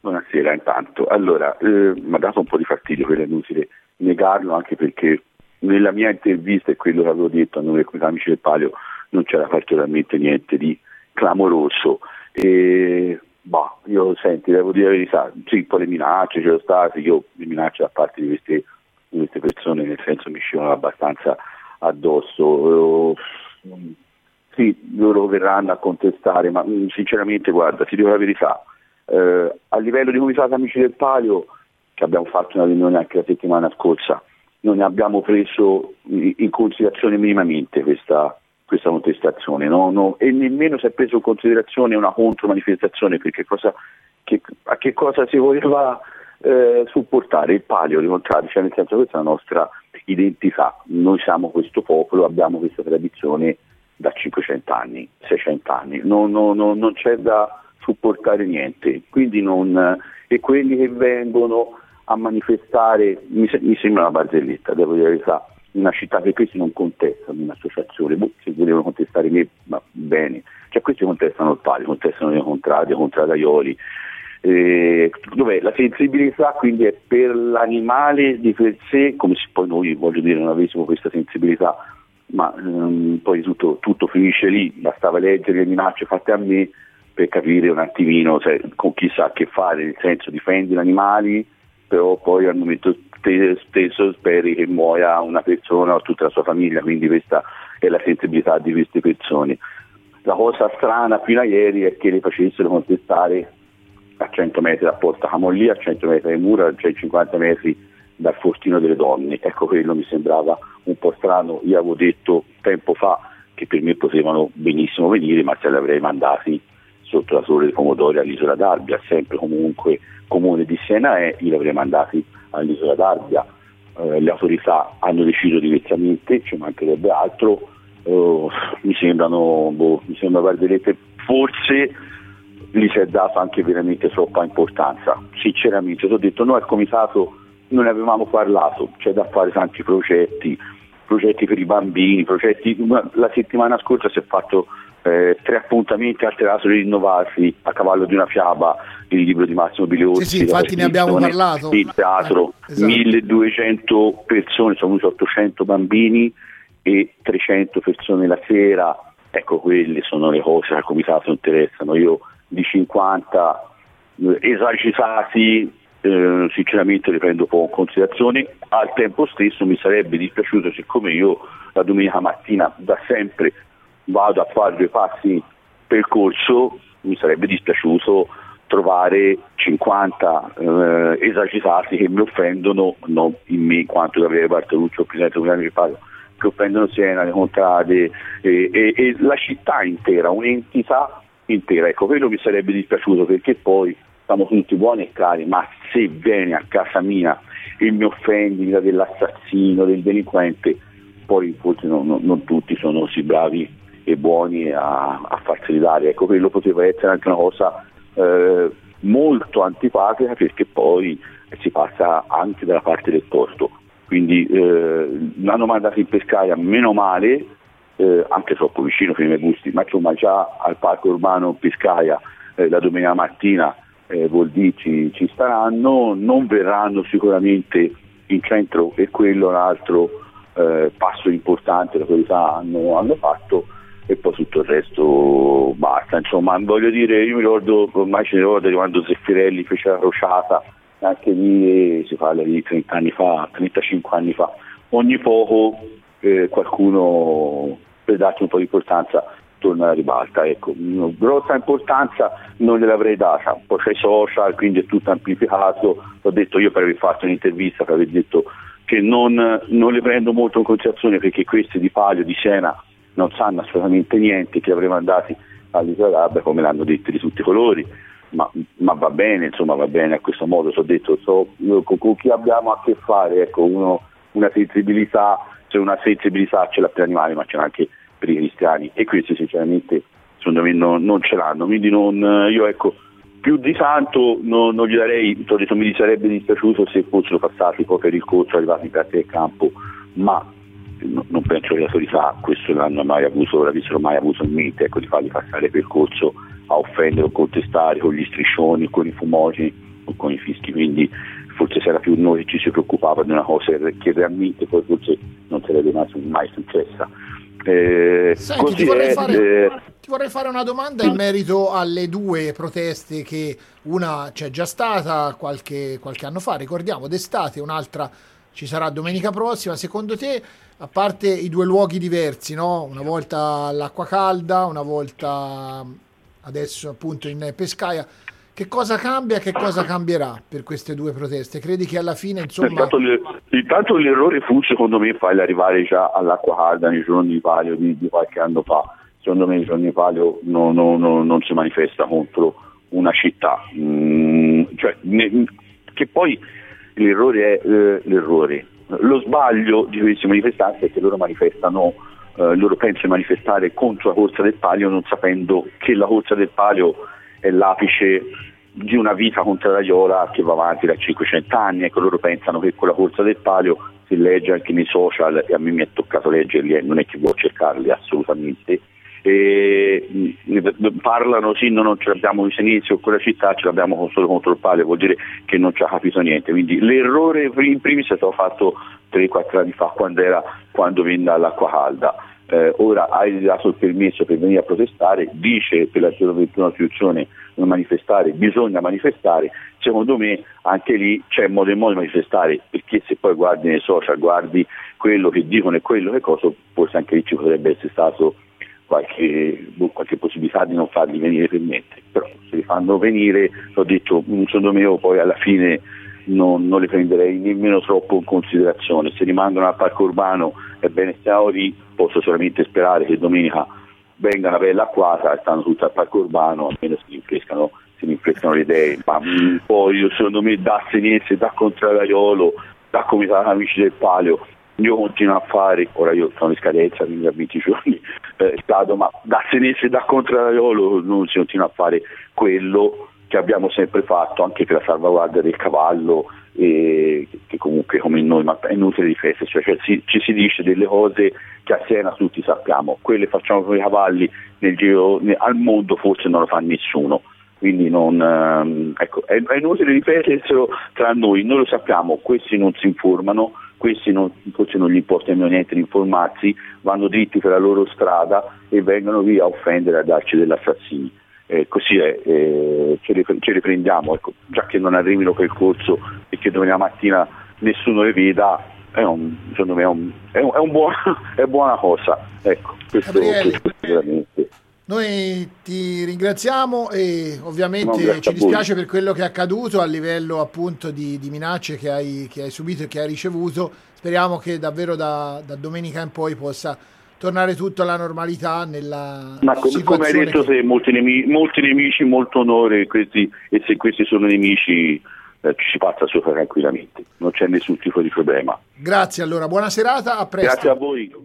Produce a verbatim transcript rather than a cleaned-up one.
Buonasera intanto. Allora, eh, mi ha dato un po' di fastidio, per inutile negarlo, anche perché nella mia intervista e quello che avevo detto a nome dei amici del Palio non c'era particolarmente niente di clamoroso. E, bah, io senti, devo dire la verità, sì, un po' le minacce c'erano state, io le minacce da parte di queste, di queste persone nel senso mi scivano abbastanza addosso. Eh, sì, loro verranno a contestare, ma mh, sinceramente guarda, ti dico la verità. Eh, a livello di Comitato Amici del Palio, che abbiamo fatto una riunione anche la settimana scorsa, non ne abbiamo preso in considerazione minimamente questa, questa contestazione, no? No, e nemmeno si è preso in considerazione una contromanifestazione, perché cosa, che, a che cosa si voleva eh, supportare il Palio, di contrario, cioè nel senso questa è la nostra identità, noi siamo questo popolo, abbiamo questa tradizione da cinquecento anni, seicento anni, no, no, no, non c'è da supportare niente, quindi non, e quelli che vengono a manifestare mi, mi sembra una barzelletta, devo dire la verità, una città che questi non contestano un'associazione, boh, se volevano contestare me va bene, cioè questi contestano il Palio, contestano i contrari, i contradaioli, eh, dov'è la sensibilità, quindi è per l'animale di per sé, come se poi noi, voglio dire, non avessimo questa sensibilità, ma um, poi tutto, tutto finisce lì, bastava leggere le minacce fatte a me per capire un attimino se, con chi sa che fare, nel senso difendi gli animali, però poi al momento stesso speri che muoia una persona o tutta la sua famiglia, quindi questa è la sensibilità di queste persone. La cosa strana fino a ieri è che le facessero contestare a cento metri da Porta Camollia, a cento metri dai mura, a centocinquanta metri dal Fortino delle Donne. Ecco, quello mi sembrava un po' strano. Io avevo detto tempo fa che per me potevano benissimo venire, ma se li avrei mandati sotto la Torre dei Pomodori all'Isola d'Arbia, sempre comunque comune di Siena è, io li avrei mandati all'Isola d'Arbia. Eh, le autorità hanno deciso diversamente, ci mancherebbe altro, eh, mi sembrano, boh, mi sembra barzellette, forse gli si è dato anche veramente troppa importanza, sinceramente. Ti ho detto, noi al comitato non ne avevamo parlato, c'è da fare tanti progetti, progetti per i bambini, progetti, la settimana scorsa si è fatto eh, tre appuntamenti al Teatro di Rinnovarsi, a cavallo di una fiaba, il libro di Massimo Biliozzi, sì, sì, infatti ne abbiamo parlato, il teatro, eh, esatto. milleduecento persone, sono venuti ottocento bambini e trecento persone la sera, ecco, quelle sono le cose che al comitato interessano. Io di cinquanta esagitati eh, sinceramente li prendo poco in considerazione. Al tempo stesso mi sarebbe dispiaciuto, siccome io la domenica mattina da sempre vado a fare due passi percorso, mi sarebbe dispiaciuto trovare cinquanta eh, esagitati che mi offendono, non in me quanto Gabriele Bartolucci, il presidente municipale, che offendono Siena, le contrade e, e, e la città intera, un'entità intera. Ecco, quello mi sarebbe dispiaciuto, perché poi siamo tutti buoni e cari, ma se vieni a casa mia e mi offendi dell'assassino, del delinquente, poi forse non, non, non tutti sono così bravi e buoni a, a farseli dare. Ecco, quello poteva essere anche una cosa eh, molto antipatica, perché poi si passa anche dalla parte del torto. Quindi eh, l'hanno mandato in Pescaia, meno male, eh, anche troppo vicino per i miei gusti, ma insomma già al parco urbano Pescaia eh, la domenica mattina eh, vuol dire ci, ci staranno, non verranno sicuramente in centro, e quello è un altro eh, passo importante che le autorità hanno, hanno fatto, e poi tutto il resto basta. Insomma, voglio dire, io mi ricordo, ormai ce ne ricordo di quando Zeffirelli fece la crociata, anche lì si parla di trenta anni fa, trentacinque anni fa, ogni poco eh, qualcuno, per darci un po' di importanza, torna alla ribalta. Ecco, una grossa importanza non gliel'avrei data, poi c'è i social, quindi è tutto amplificato. Ho detto io, per aver fatto un'intervista, per aver detto che non, non le prendo molto in considerazione, perché questi di Palio, di Siena, non sanno assolutamente niente, che avrei mandati all'Isola d'Arbia, come l'hanno detto di tutti i colori. Ma, ma va bene, insomma, va bene a questo modo. So detto, so, io, con, con chi abbiamo a che fare, ecco, uno, una sensibilità, c'è una sensibilità ce l'ha per gli animali, ma c'è anche per i cristiani, e questi sinceramente secondo me non, non ce l'hanno. Quindi non, io ecco, più di tanto non, non gli darei, ho detto, mi sarebbe dispiaciuto se fossero passati poi per il corso, arrivati in parte del campo, ma no, non penso che le autorità questo l'hanno mai avuto, l'avessero mai avuto in mente, ecco, di farli passare per corso a offendere o contestare con gli striscioni, con i fumogeni o con i fischi, quindi forse sarà più noi che ci si preoccupava di una cosa che realmente poi forse non sarebbe mai, mai successa. Eh, Senti, ti vorrei, è, fare, eh, ti vorrei fare una domanda in merito alle due proteste, che una c'è già stata qualche, qualche anno fa, ricordiamo d'estate, un'altra ci sarà domenica prossima. Secondo te, a parte i due luoghi diversi, no? Una volta all'Acqua Calda, una volta adesso appunto in Pescaia, che cosa cambia, che cosa cambierà per queste due proteste? Credi che alla fine, insomma... Intanto, intanto l'errore fu, secondo me, farli arrivare già all'Acqua Calda nei giorni di palio di, di qualche anno fa. Secondo me nei giorni di palio no, no, no, non si manifesta contro una città. Mm, cioè, ne, che poi l'errore è eh, l'errore. Lo sbaglio di questi manifestanti è che loro manifestano, eh, loro pensano di manifestare contro la Corsa del Palio non sapendo che la Corsa del Palio è l'apice di una vita contrariola che va avanti da cinquecento anni. Ecco, loro pensano che con la Corsa del Palio, si legge anche nei social, e a me mi è toccato leggerli, e non è che vuoi cercarli assolutamente, e parlano sì, no, non ce l'abbiamo di Senezio o con la città, ce l'abbiamo solo contro il Palio, vuol dire che non ci ha capito niente. Quindi l'errore in primis è stato fatto tre quattro anni fa, quando era quando venne all'Acqua Calda. Eh, ora hai dato il permesso per venire a protestare, dice per l'articolo ventuno della Costituzione manifestare, bisogna manifestare. Secondo me anche lì c'è modo e modo di manifestare, perché se poi guardi nei social, guardi quello che dicono e quello che cosa, forse anche lì ci potrebbe essere stato qualche, qualche possibilità di non farli venire per niente. Però se li fanno venire, ho detto, secondo me io poi alla fine non, non li prenderei nemmeno troppo in considerazione. Se rimangono al parco urbano, ebbene stiamo lì, posso solamente sperare che domenica venga una bella acquata e stanno tutti al parco urbano, almeno si rinfrescano, si rinfrescano le idee. Ma mh, poi secondo me da Senese, da Contraraiolo, da Comitato Amici del Palio, io continuo a fare, ora io sono in scadenza, quindi a venti giorni eh, stato, ma da Senese e da Contraraiolo non si continua a fare quello che abbiamo sempre fatto anche per la salvaguardia del cavallo, e che comunque come noi, ma è inutile difesa, cioè, cioè ci, ci si dice delle cose che a Siena tutti sappiamo, quelle facciamo con i cavalli nel giro, nel, al mondo forse non lo fa nessuno, quindi non, ehm, ecco, è, è inutile ripeterselo tra noi, noi lo sappiamo, questi non si informano, questi non, forse non gli importa nemmeno niente di informarsi, vanno dritti per la loro strada e vengono via a offendere, a darci degli assassini. Eh, così è, eh, ce, le, ce le prendiamo, ecco, già che non arrivino per corso e che domani mattina nessuno le veda, è un, secondo me è, un, è, un, è, un buon, è buona cosa. Ecco, questo, questo veramente. Noi ti ringraziamo e ovviamente no, ci dispiace per quello che è accaduto a livello appunto di, di minacce che hai, che hai subito e che hai ricevuto. Speriamo che davvero da, da domenica in poi possa tornare tutto alla normalità nella ma come, come hai detto che... te, molti nemici, molti nemici, molto onore, questi, e se questi sono nemici eh, ci si passa sopra tranquillamente, non c'è nessun tipo di problema. Grazie, allora buona serata, a presto. Grazie a voi.